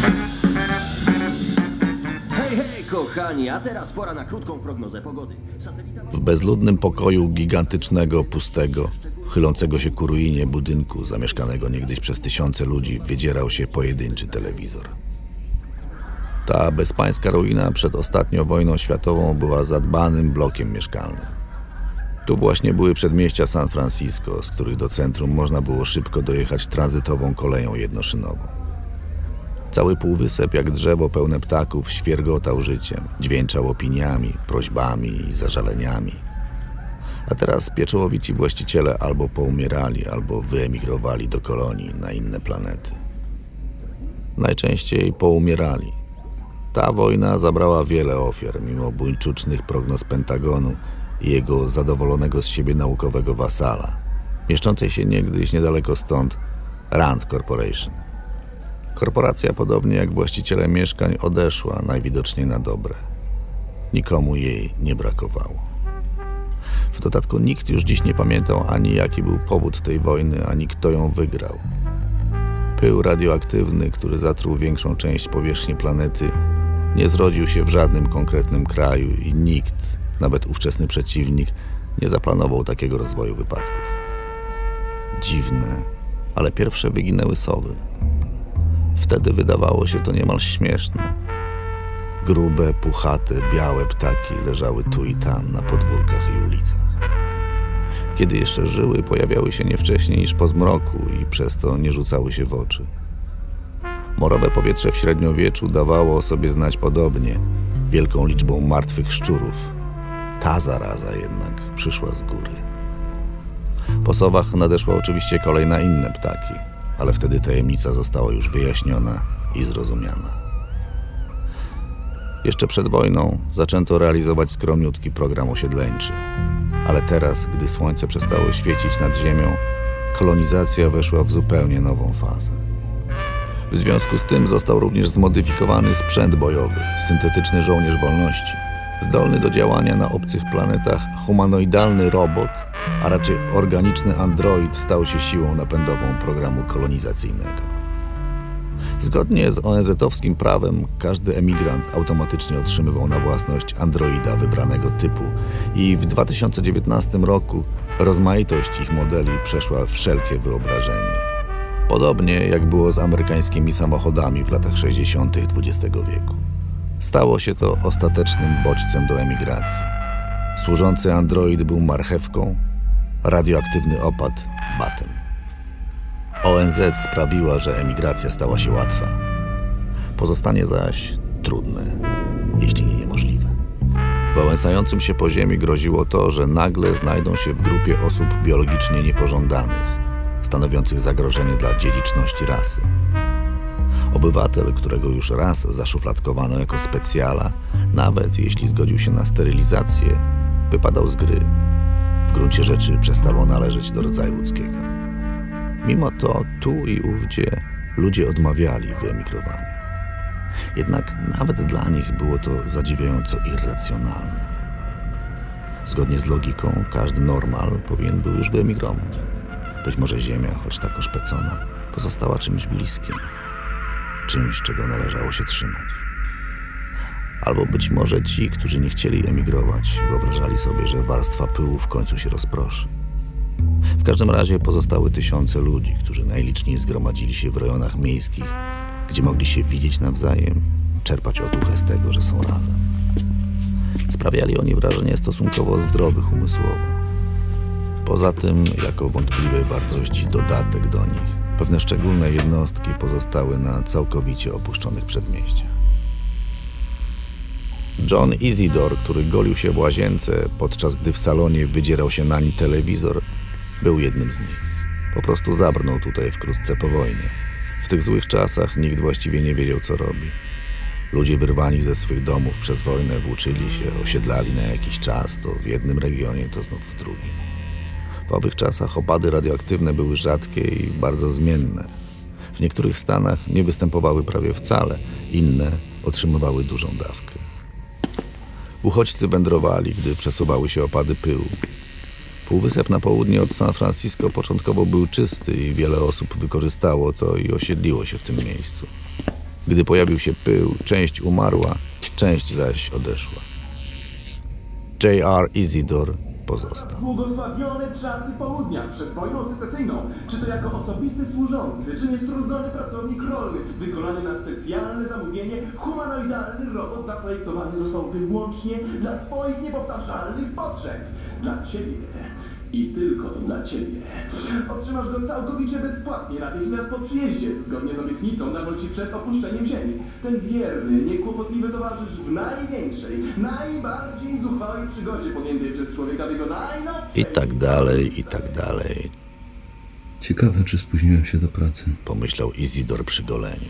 Hej, kochani, a teraz pora na krótką prognozę pogody. W bezludnym pokoju gigantycznego, pustego, chylącego się ku ruinie budynku zamieszkanego niegdyś przez tysiące ludzi wydzierał się pojedynczy telewizor. Ta bezpańska ruina przed ostatnią wojną światową była zadbanym blokiem mieszkalnym. Tu właśnie były przedmieścia San Francisco, z których do centrum można było szybko dojechać tranzytową koleją jednoszynową. Cały półwysep jak drzewo pełne ptaków świergotał życiem, dźwięczał opiniami, prośbami i zażaleniami. A teraz pieczołowici właściciele albo poumierali, albo wyemigrowali do kolonii na inne planety. Najczęściej poumierali. Ta wojna zabrała wiele ofiar, mimo buńczucznych prognoz Pentagonu i jego zadowolonego z siebie naukowego wasala, mieszczącej się niegdyś niedaleko stąd Rand Corporation. Korporacja, podobnie jak właściciele mieszkań, odeszła najwidoczniej na dobre. Nikomu jej nie brakowało. W dodatku nikt już dziś nie pamiętał ani jaki był powód tej wojny, ani kto ją wygrał. Pył radioaktywny, który zatruł większą część powierzchni planety, nie zrodził się w żadnym konkretnym kraju i nikt, nawet ówczesny przeciwnik, nie zaplanował takiego rozwoju wypadków. Dziwne, ale pierwsze wyginęły sowy. Wtedy wydawało się to niemal śmieszne. Grube, puchate, białe ptaki leżały tu i tam na podwórkach i ulicach. Kiedy jeszcze żyły, pojawiały się nie wcześniej niż po zmroku i przez to nie rzucały się w oczy. Morowe powietrze w średniowieczu dawało o sobie znać podobnie, wielką liczbą martwych szczurów. Ta zaraza jednak przyszła z góry. Po sowach nadeszła oczywiście kolej na inne ptaki, ale wtedy tajemnica została już wyjaśniona i zrozumiana. Jeszcze przed wojną zaczęto realizować skromniutki program osiedleńczy, ale teraz, gdy słońce przestało świecić nad ziemią, kolonizacja weszła w zupełnie nową fazę. W związku z tym został również zmodyfikowany sprzęt bojowy, syntetyczny żołnierz wolności, zdolny do działania na obcych planetach humanoidalny robot, a raczej organiczny android stał się siłą napędową programu kolonizacyjnego. Zgodnie z ONZ-owskim prawem każdy emigrant automatycznie otrzymywał na własność androida wybranego typu i w 2019 roku rozmaitość ich modeli przeszła wszelkie wyobrażenie. Podobnie jak było z amerykańskimi samochodami w latach 60. XX wieku. Stało się to ostatecznym bodźcem do emigracji. Służący android był marchewką, radioaktywny opad batem. ONZ sprawiła, że emigracja stała się łatwa. Pozostanie zaś trudne, jeśli nie niemożliwe. Wałęsającym się po ziemi groziło to, że nagle znajdą się w grupie osób biologicznie niepożądanych, stanowiących zagrożenie dla dziedziczności rasy. Obywatel, którego już raz zaszufladkowano jako specjala, nawet jeśli zgodził się na sterylizację, wypadał z gry. W gruncie rzeczy przestawał należeć do rodzaju ludzkiego. Mimo to tu i ówdzie ludzie odmawiali wyemigrowania. Jednak nawet dla nich było to zadziwiająco irracjonalne. Zgodnie z logiką każdy normal powinien był już wyemigrować. Być może Ziemia, choć tak oszpecona, pozostała czymś bliskim, czymś, czego należało się trzymać. Albo być może ci, którzy nie chcieli emigrować, wyobrażali sobie, że warstwa pyłu w końcu się rozproszy. W każdym razie pozostały tysiące ludzi, którzy najliczniej zgromadzili się w rejonach miejskich, gdzie mogli się widzieć nawzajem, czerpać otuchę z tego, że są razem. Sprawiali oni wrażenie stosunkowo zdrowych umysłowo. Poza tym, jako wątpliwej wartości dodatek do nich, pewne szczególne jednostki pozostały na całkowicie opuszczonych przedmieściach. John Isidore, który golił się w łazience, podczas gdy w salonie wydzierał się nań telewizor, był jednym z nich. Po prostu zabrnął tutaj wkrótce po wojnie. W tych złych czasach nikt właściwie nie wiedział, co robi. Ludzie wyrwani ze swych domów przez wojnę włóczyli się, osiedlali na jakiś czas, to w jednym regionie, to znów w drugim. W owych czasach opady radioaktywne były rzadkie i bardzo zmienne. W niektórych stanach nie występowały prawie wcale, inne otrzymywały dużą dawkę. Uchodźcy wędrowali, gdy przesuwały się opady pyłu. Półwysep na południe od San Francisco początkowo był czysty i wiele osób wykorzystało to i osiedliło się w tym miejscu. Gdy pojawił się pył, część umarła, część zaś odeszła. J.R. Isidore pozostał. Błogosławione czasy południa przed wojną secesyjną. Czy to jako osobisty służący, czy niestrudzony pracownik rolny, wykonany na specjalne zamówienie, humanoidalny robot zaprojektowany został wyłącznie dla twoich niepowtarzalnych potrzeb. Dla ciebie. I tylko dla ciebie. Otrzymasz go całkowicie bezpłatnie natychmiast po przyjeździe, zgodnie z obietnicą daną ci przed opuszczeniem ziemi. Ten wierny, niekłopotliwy towarzysz w największej, najbardziej zuchwałej przygodzie podjętej przez człowieka w jego najnowszej... I tak dalej, i tak dalej, Ciekawe, czy spóźniłem się do pracy. pomyślał Isidore przy goleniu.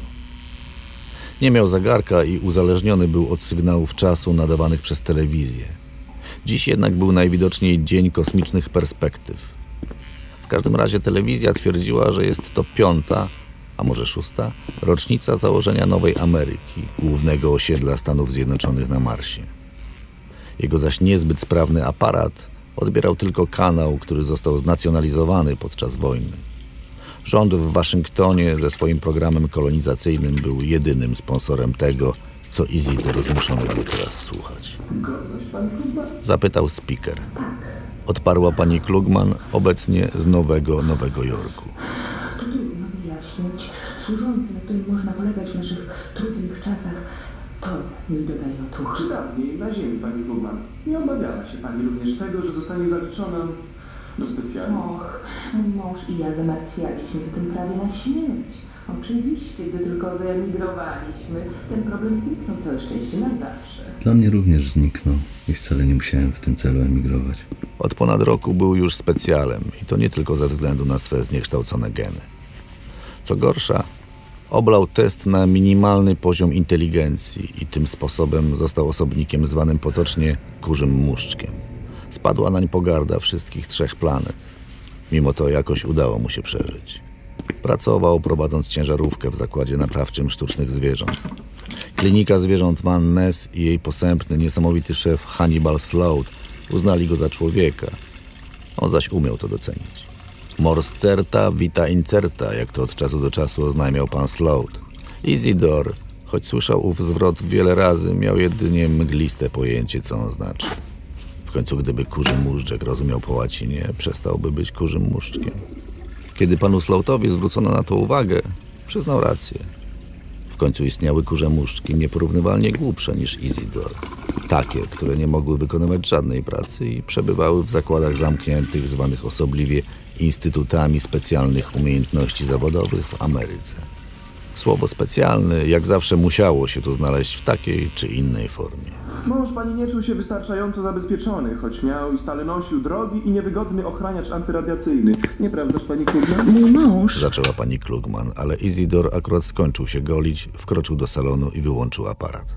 Nie miał zegarka i uzależniony był od sygnałów czasu nadawanych przez telewizję. Dziś jednak był najwidoczniej dzień kosmicznych perspektyw. W każdym razie telewizja twierdziła, że jest to 5., a może 6. rocznica założenia Nowej Ameryki, głównego osiedla Stanów Zjednoczonych na Marsie. Jego zaś niezbyt sprawny aparat odbierał tylko kanał, który został znacjonalizowany podczas wojny. Rząd w Waszyngtonie ze swoim programem kolonizacyjnym był jedynym sponsorem tego, co Isidore zmuszony był teraz słuchać. Godność, pani Krugman? Zapytał speaker. Odparła pani Klugman, obecnie z Nowego Jorku. To trudno wyjaśnić. Służący, na którym można polegać w naszych trudnych czasach, to mi dodaje otuchy. Czy dawniej na ziemi, pani Krugman? Nie obawiała się pani również tego, że zostanie zaliczona do specjalnej? Och, mój mąż i ja zamartwialiśmy tym prawie na śmierć. Oczywiście, gdy tylko wyemigrowaliśmy, ten problem zniknął, całe szczęście, na zawsze. Dla mnie również zniknął i wcale nie musiałem w tym celu emigrować. Od ponad roku był już specjalem i to nie tylko ze względu na swe zniekształcone geny. Co gorsza, oblał test na minimalny poziom inteligencji i tym sposobem został osobnikiem zwanym potocznie kurzym muszczkiem. Spadła nań pogarda wszystkich 3 planet. Mimo to jakoś udało mu się przeżyć. Pracował, prowadząc ciężarówkę w zakładzie naprawczym sztucznych zwierząt. Klinika zwierząt Van Ness i jej posępny, niesamowity szef Hannibal Sloat uznali go za człowieka. On zaś umiał to docenić. Mors certa, vita incerta, jak to od czasu do czasu oznajmiał pan Sloat. Isidore, choć słyszał ów zwrot wiele razy, miał jedynie mgliste pojęcie, co on znaczy. W końcu, gdyby kurzy muszczek rozumiał po łacinie, przestałby być kurzym muszczkiem. Kiedy panu Sloatowi zwrócono na to uwagę, przyznał rację. W końcu istniały kurze muszczki nieporównywalnie głupsze niż Isidore. Takie, które nie mogły wykonywać żadnej pracy i przebywały w zakładach zamkniętych, zwanych osobliwie Instytutami Specjalnych Umiejętności Zawodowych w Ameryce. Słowo specjalny, jak zawsze, musiało się tu znaleźć w takiej czy innej formie. Mąż pani nie czuł się wystarczająco zabezpieczony, choć miał i stale nosił drogi i niewygodny ochraniacz antyradiacyjny. Nieprawdaż, pani Krugman? Mój mąż... Zaczęła pani Klugman, ale Isidore akurat skończył się golić, wkroczył do salonu i wyłączył aparat.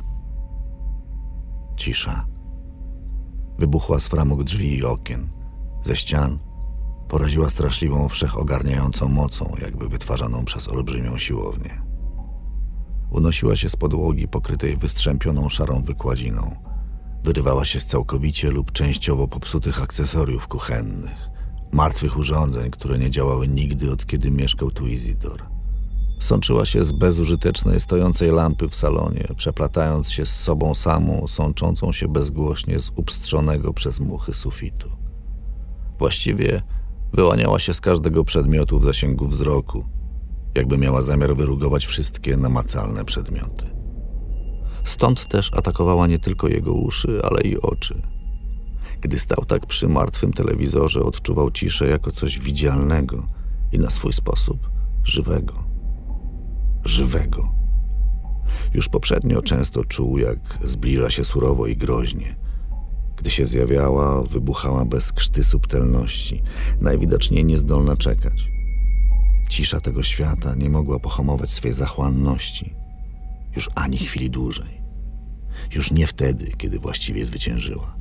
Cisza. Wybuchła z framug drzwi i okien. Ze ścian poraziła straszliwą, wszechogarniającą mocą, jakby wytwarzaną przez olbrzymią siłownię. Unosiła się z podłogi pokrytej wystrzępioną szarą wykładziną. Wyrywała się z całkowicie lub częściowo popsutych akcesoriów kuchennych, martwych urządzeń, które nie działały nigdy, od kiedy mieszkał tu Isidore. Sączyła się z bezużytecznej stojącej lampy w salonie, przeplatając się z sobą samą, sączącą się bezgłośnie z upstrzonego przez muchy sufitu. Właściwie wyłaniała się z każdego przedmiotu w zasięgu wzroku, jakby miała zamiar wyrugować wszystkie namacalne przedmioty. Stąd też atakowała nie tylko jego uszy, ale i oczy. Gdy stał tak przy martwym telewizorze, odczuwał ciszę jako coś widzialnego i na swój sposób żywego. Żywego. Już poprzednio często czuł, jak zbliża się surowo i groźnie. Gdy się zjawiała, wybuchała bez krzty subtelności, najwidoczniej niezdolna czekać. Cisza tego świata nie mogła pohamować swej zachłanności. Już ani chwili dłużej. Już nie wtedy, kiedy właściwie zwyciężyła.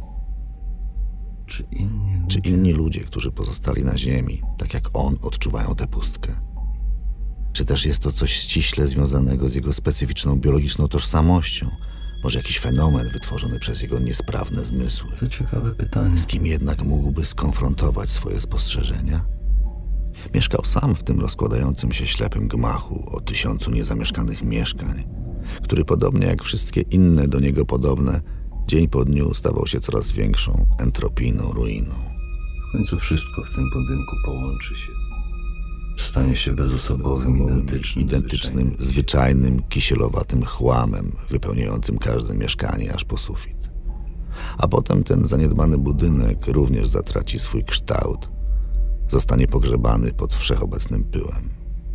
Czy inni ludzie, którzy pozostali na ziemi, tak jak on, odczuwają tę pustkę? Czy też jest to coś ściśle związanego z jego specyficzną biologiczną tożsamością? Może jakiś fenomen wytworzony przez jego niesprawne zmysły? To ciekawe pytanie. Z kim jednak mógłby skonfrontować swoje spostrzeżenia? Mieszkał sam w tym rozkładającym się ślepym gmachu o 1000 niezamieszkanych mieszkań, który podobnie jak wszystkie inne do niego podobne, dzień po dniu stawał się coraz większą entropijną ruiną. W końcu wszystko w tym budynku połączy się. Stanie się bezosobowym, identycznym, zwyczajnym, kisielowatym chłamem, wypełniającym każde mieszkanie aż po sufit. A potem ten zaniedbany budynek również zatraci swój kształt, zostanie pogrzebany pod wszechobecnym pyłem.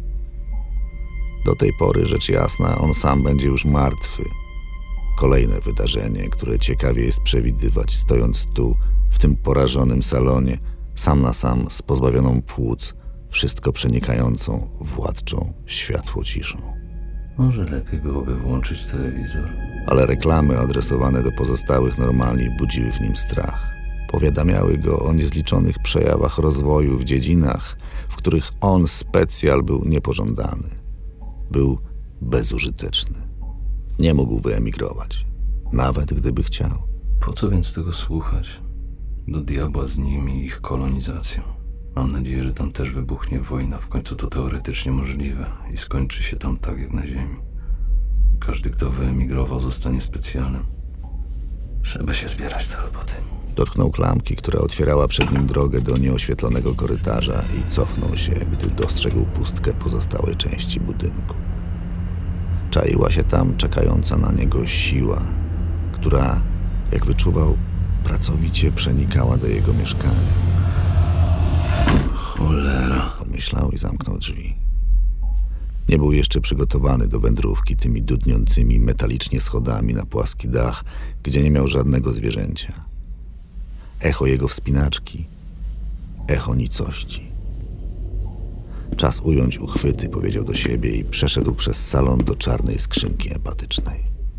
Do tej pory, rzecz jasna, on sam będzie już martwy. Kolejne wydarzenie, które ciekawie jest przewidywać, stojąc tu, w tym porażonym salonie, sam na sam z pozbawioną płuc, wszystko przenikającą, władczą światłociszą. Może lepiej byłoby włączyć telewizor. Ale reklamy adresowane do pozostałych normalni budziły w nim strach. Powiadamiały go o niezliczonych przejawach rozwoju w dziedzinach, w których on specjal był niepożądany. Był bezużyteczny. Nie mógł wyemigrować, nawet gdyby chciał. Po co więc tego słuchać? Do diabła z nimi i ich kolonizacją. Mam nadzieję, że tam też wybuchnie wojna. W końcu to teoretycznie możliwe i skończy się tam tak jak na ziemi. Każdy, kto wyemigrował, zostanie specjalem. Trzeba się zbierać do roboty. Dotknął klamki, która otwierała przed nim drogę do nieoświetlonego korytarza i cofnął się, gdy dostrzegł pustkę pozostałej części budynku. Czaiła się tam czekająca na niego siła, która, jak wyczuwał, pracowicie przenikała do jego mieszkania. Cholera. Pomyślał i zamknął drzwi. Nie był jeszcze przygotowany do wędrówki tymi dudniącymi metalicznie schodami na płaski dach, gdzie nie miał żadnego zwierzęcia. Echo jego wspinaczki, echo nicości. Czas ująć uchwyty, powiedział do siebie i przeszedł przez salon do czarnej skrzynki empatycznej.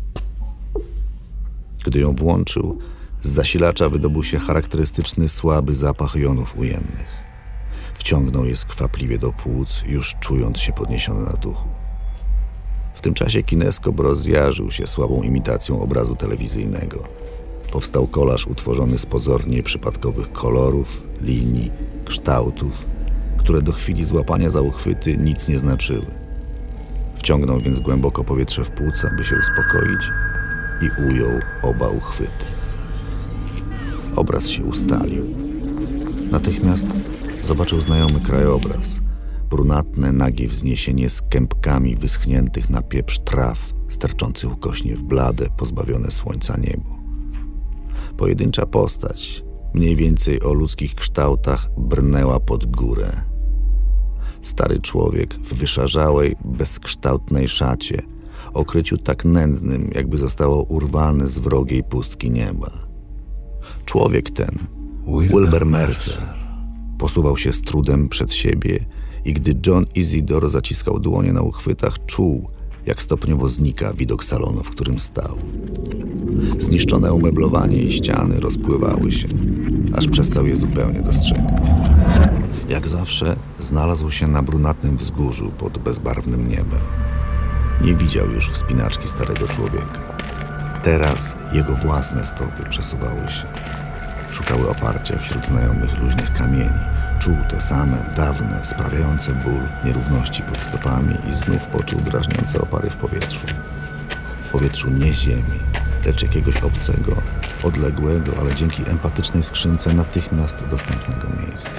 Gdy ją włączył, z zasilacza wydobył się charakterystyczny, słaby zapach jonów ujemnych. Wciągnął je skwapliwie do płuc, już czując się podniesiony na duchu. W tym czasie kineskop rozjarzył się słabą imitacją obrazu telewizyjnego. Powstał kolaż utworzony z pozornie przypadkowych kolorów, linii, kształtów, które do chwili złapania za uchwyty nic nie znaczyły. Wciągnął więc głęboko powietrze w płuca, by się uspokoić i ujął oba uchwyty. Obraz się ustalił. Natychmiast zobaczył znajomy krajobraz. Brunatne, nagie wzniesienie z kępkami wyschniętych na pieprz traw, sterczących ukośnie w blade, pozbawione słońca niebo. Pojedyncza postać, mniej więcej o ludzkich kształtach, brnęła pod górę. Stary człowiek w wyszarzałej, bezkształtnej szacie, okryciu tak nędznym, jakby zostało urwane z wrogiej pustki nieba. Człowiek ten, Wilbur Mercer, posuwał się z trudem przed siebie i gdy John Isidore zaciskał dłonie na uchwytach, czuł, jak stopniowo znika widok salonu, w którym stał. Zniszczone umeblowanie i ściany rozpływały się, aż przestał je zupełnie dostrzegać. Jak zawsze znalazł się na brunatnym wzgórzu pod bezbarwnym niebem. Nie widział już wspinaczki starego człowieka. Teraz jego własne stopy przesuwały się. Szukały oparcia wśród znajomych luźnych kamieni. Czuł te same, dawne, sprawiające ból nierówności pod stopami i znów poczuł drażniące opary w powietrzu. W powietrzu nie ziemi, lecz jakiegoś obcego, odległego, ale dzięki empatycznej skrzynce natychmiast dostępnego miejsca.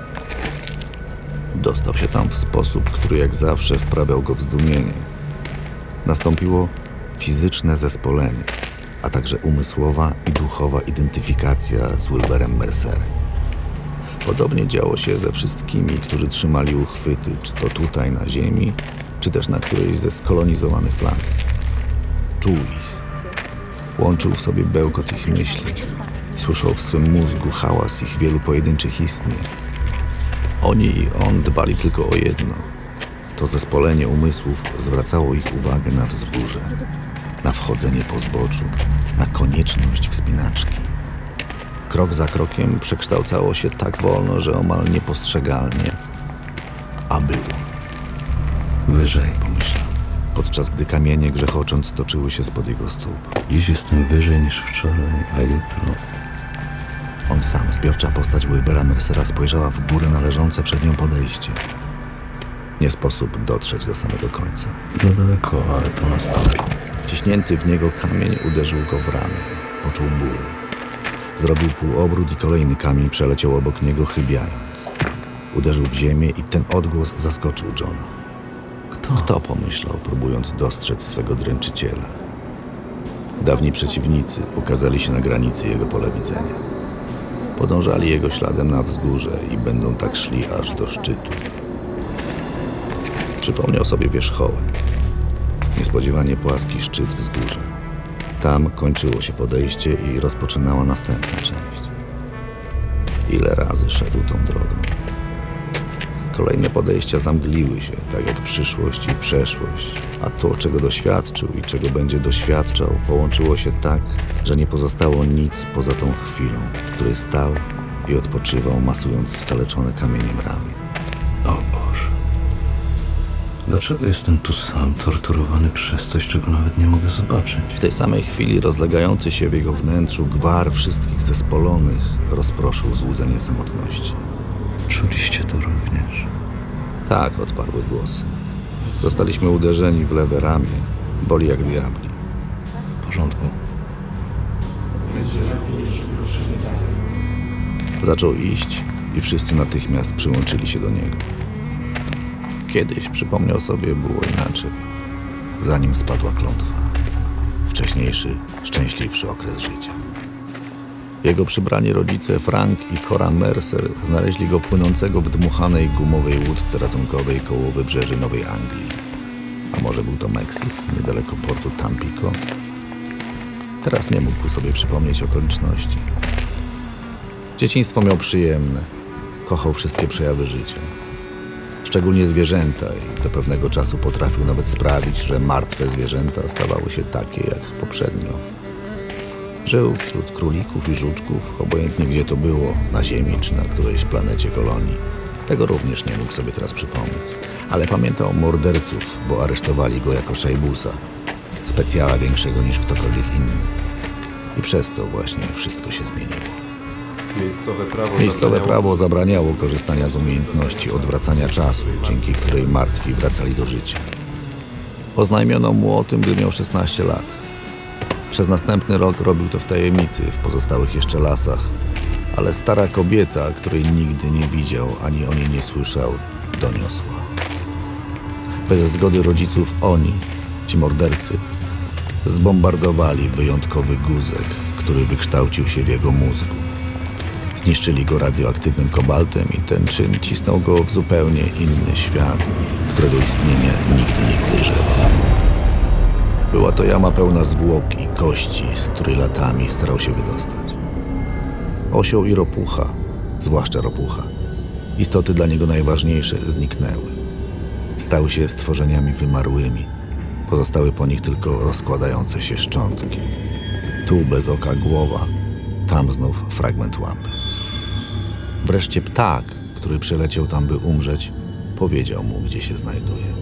Dostał się tam w sposób, który jak zawsze wprawiał go w zdumienie. Nastąpiło fizyczne zespolenie, a także umysłowa i duchowa identyfikacja z Wilburem Mercerem. Podobnie działo się ze wszystkimi, którzy trzymali uchwyty, czy to tutaj na Ziemi, czy też na którejś ze skolonizowanych planet. Czuł ich. Łączył w sobie bełkot ich myśli. Słyszał w swym mózgu hałas ich wielu pojedynczych istnień. Oni i on dbali tylko o jedno. To zespolenie umysłów zwracało ich uwagę na wzgórze, na wchodzenie po zboczu, na konieczność wspinaczki. Krok za krokiem przekształcało się tak wolno, że omal niepostrzegalnie, a było. Wyżej. Pomyślał, podczas gdy kamienie grzechocząc toczyły się spod jego stóp. Dziś jestem wyżej niż wczoraj, a jutro... On sam, zbiorcza postać Wilbura Mercera, spojrzała w górę na leżące przed nią podejście. Nie sposób dotrzeć do samego końca. Za daleko, ale to nastąpi. Ciśnięty w niego kamień uderzył go w ramię. Poczuł ból. Zrobił półobrót i kolejny kamień przeleciał obok niego, chybiając. Uderzył w ziemię i ten odgłos zaskoczył Johna. Kto pomyślał, próbując dostrzec swego dręczyciela? Dawni przeciwnicy ukazali się na granicy jego pola widzenia. Podążali jego śladem na wzgórze i będą tak szli aż do szczytu. Przypomniał sobie wierzchołek. Niespodziewanie płaski szczyt wzgórza. Tam kończyło się podejście i rozpoczynała następna część. Ile razy szedł tą drogą? Kolejne podejścia zamgliły się, tak jak przyszłość i przeszłość, a to, czego doświadczył i czego będzie doświadczał, połączyło się tak, że nie pozostało nic poza tą chwilą, w której stał i odpoczywał, masując skaleczone kamieniem ramię. O Boże. Dlaczego jestem tu sam, torturowany przez coś, czego nawet nie mogę zobaczyć? W tej samej chwili rozlegający się w jego wnętrzu gwar wszystkich zespolonych rozproszył złudzenie samotności. Czuliście to również? Tak, odparły głosy. Zostaliśmy uderzeni w lewe ramię. Boli jak diabli. W porządku. Zaczął iść i wszyscy natychmiast przyłączyli się do niego. Kiedyś, przypomniał sobie, było inaczej. Zanim spadła klątwa. Wcześniejszy, szczęśliwszy okres życia. Jego przybrani rodzice Frank i Cora Mercer znaleźli go płynącego w dmuchanej gumowej łódce ratunkowej koło wybrzeży Nowej Anglii. A może był to Meksyk, niedaleko portu Tampico? Teraz nie mógł sobie przypomnieć okoliczności. Dzieciństwo miał przyjemne. Kochał wszystkie przejawy życia. Szczególnie zwierzęta i do pewnego czasu potrafił nawet sprawić, że martwe zwierzęta stawały się takie jak poprzednio. Żył wśród królików i żuczków, obojętnie gdzie to było, na Ziemi czy na którejś planecie kolonii. Tego również nie mógł sobie teraz przypomnieć. Ale pamiętał morderców, bo aresztowali go jako szejbusa. Specjala większego niż ktokolwiek inny. I przez to właśnie wszystko się zmieniło. Miejscowe prawo zabraniało korzystania z umiejętności odwracania czasu, dzięki której martwi wracali do życia. Oznajmiono mu o tym, gdy miał 16 lat. Przez następny rok robił to w tajemnicy, w pozostałych jeszcze lasach, ale stara kobieta, której nigdy nie widział ani o niej nie słyszał, doniosła. Bez zgody rodziców oni, ci mordercy, zbombardowali wyjątkowy guzek, który wykształcił się w jego mózgu. Zniszczyli go radioaktywnym kobaltem i ten czyn cisnął go w zupełnie inny świat, którego istnienia nigdy nie podejrzewał. Była to jama pełna zwłok i kości, z której latami starał się wydostać. Osioł i ropucha, zwłaszcza ropucha, istoty dla niego najważniejsze, zniknęły. Stały się stworzeniami wymarłymi. Pozostały po nich tylko rozkładające się szczątki. Tu bez oka głowa, tam znów fragment łapy. Wreszcie ptak, który przyleciał tam, by umrzeć, powiedział mu, gdzie się znajduje.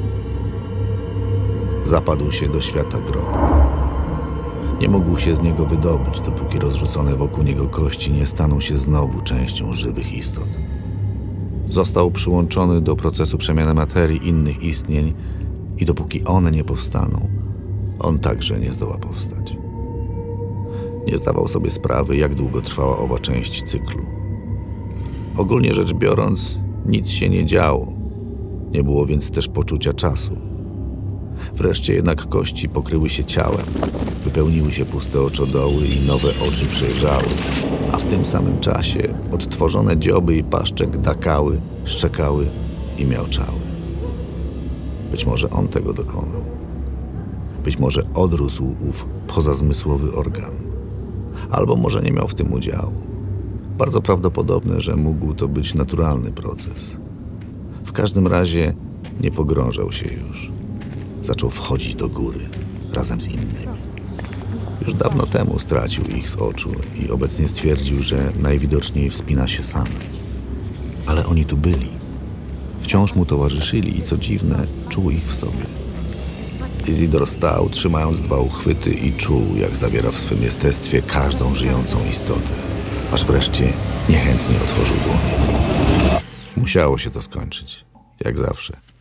Zapadł się do świata grobów. Nie mógł się z niego wydobyć, dopóki rozrzucone wokół niego kości nie staną się znowu częścią żywych istot. Został przyłączony do procesu przemiany materii innych istnień i dopóki one nie powstaną, on także nie zdoła powstać. Nie zdawał sobie sprawy, jak długo trwała owa część cyklu. Ogólnie rzecz biorąc, nic się nie działo. Nie było więc też poczucia czasu. Wreszcie jednak kości pokryły się ciałem, wypełniły się puste oczodoły i nowe oczy przejrzały, a w tym samym czasie odtworzone dzioby i paszczek dakały, szczekały i miauczały. Być może on tego dokonał. Być może odrósł ów pozazmysłowy organ. Albo może nie miał w tym udziału. Bardzo prawdopodobne, że mógł to być naturalny proces. W każdym razie nie pogrążał się już. Zaczął wchodzić do góry razem z innymi. Już dawno temu stracił ich z oczu i obecnie stwierdził, że najwidoczniej wspina się sam. Ale oni tu byli. Wciąż mu towarzyszyli i co dziwne, czuł ich w sobie. Izidor stał, trzymając dwa uchwyty i czuł, jak zawiera w swym jestestwie każdą żyjącą istotę. Aż wreszcie niechętnie otworzył dłonie. Musiało się to skończyć, jak zawsze.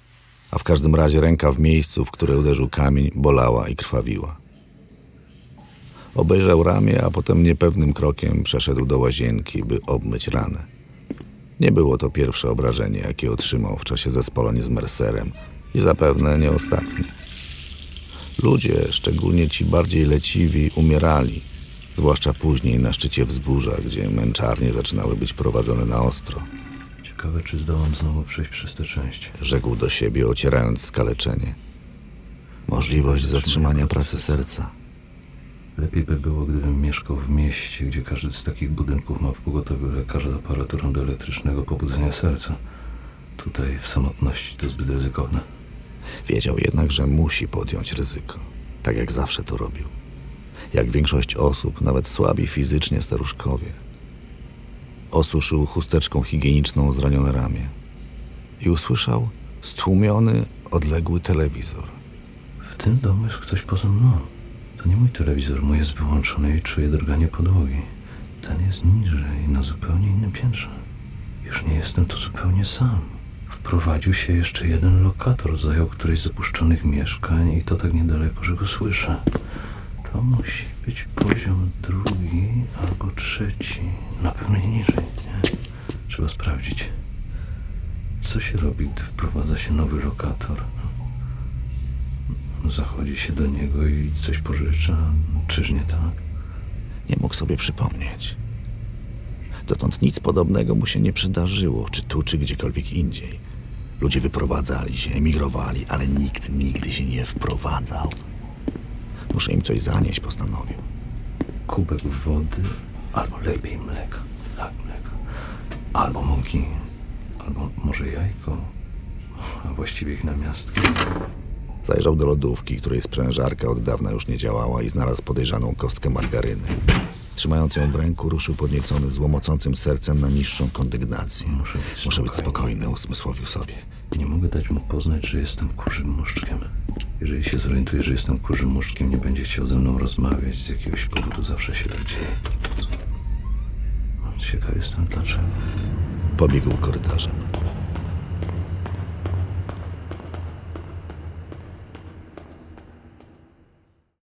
a w każdym razie ręka w miejscu, w które uderzył kamień, bolała i krwawiła. Obejrzał ramię, a potem niepewnym krokiem przeszedł do łazienki, by obmyć ranę. Nie było to pierwsze obrażenie, jakie otrzymał w czasie zespoleń z Mercerem i zapewne nie ostatnie. Ludzie, szczególnie ci bardziej leciwi, umierali, zwłaszcza później na szczycie wzgórza, gdzie męczarnie zaczynały być prowadzone na ostro. Ciekawe, czy zdołam znowu przejść przez tę część. Rzekł do siebie, ocierając skaleczenie. Możliwość zatrzymania pracy serca. Lepiej by było, gdybym mieszkał w mieście, gdzie każdy z takich budynków ma w pogotowiu lekarza z aparaturą do elektrycznego pobudzenia serca. Tutaj, w samotności, to zbyt ryzykowne. Wiedział jednak, że musi podjąć ryzyko, tak jak zawsze to robił. Jak większość osób, nawet słabi fizycznie staruszkowie. Osuszył chusteczką higieniczną zranione ramię i usłyszał stłumiony, odległy telewizor. W tym domu jest ktoś poza mną. To nie mój telewizor, mój jest wyłączony i czuję drganie podłogi. Ten jest niżej, na zupełnie innym piętrze. Już nie jestem tu zupełnie sam. Wprowadził się jeszcze jeden lokator, zajął któreś z opuszczonych mieszkań i to tak niedaleko, że go słyszę. To musi być poziom 2 albo 3. Na pewno nie niżej. Nie? Trzeba sprawdzić. Co się robi, gdy wprowadza się nowy lokator? Zachodzi się do niego i coś pożycza. Czyż nie tak? Nie mógł sobie przypomnieć. Dotąd nic podobnego mu się nie przydarzyło, czy tu, czy gdziekolwiek indziej. Ludzie wyprowadzali się, emigrowali, ale nikt nigdy się nie wprowadzał. Muszę im coś zanieść, postanowił. Kubek wody, albo lepiej mleka. Tak, mleka. Albo mąki, albo może jajko, a właściwie ich namiastki. Zajrzał do lodówki, której sprężarka od dawna już nie działała i znalazł podejrzaną kostkę margaryny. Trzymając ją w ręku, ruszył podniecony złomocącym sercem na niższą kondygnację. Muszę być spokojny, usmysłowił sobie. Nie mogę dać mu poznać, że jestem kurzym muszczkiem. Jeżeli się zorientuje, że jestem kurzym muszczkiem, nie będzie chciał ze mną rozmawiać. Z jakiegoś powodu zawsze się tak dzieje. Ciekaw jestem dlaczego. Pobiegł korytarzem.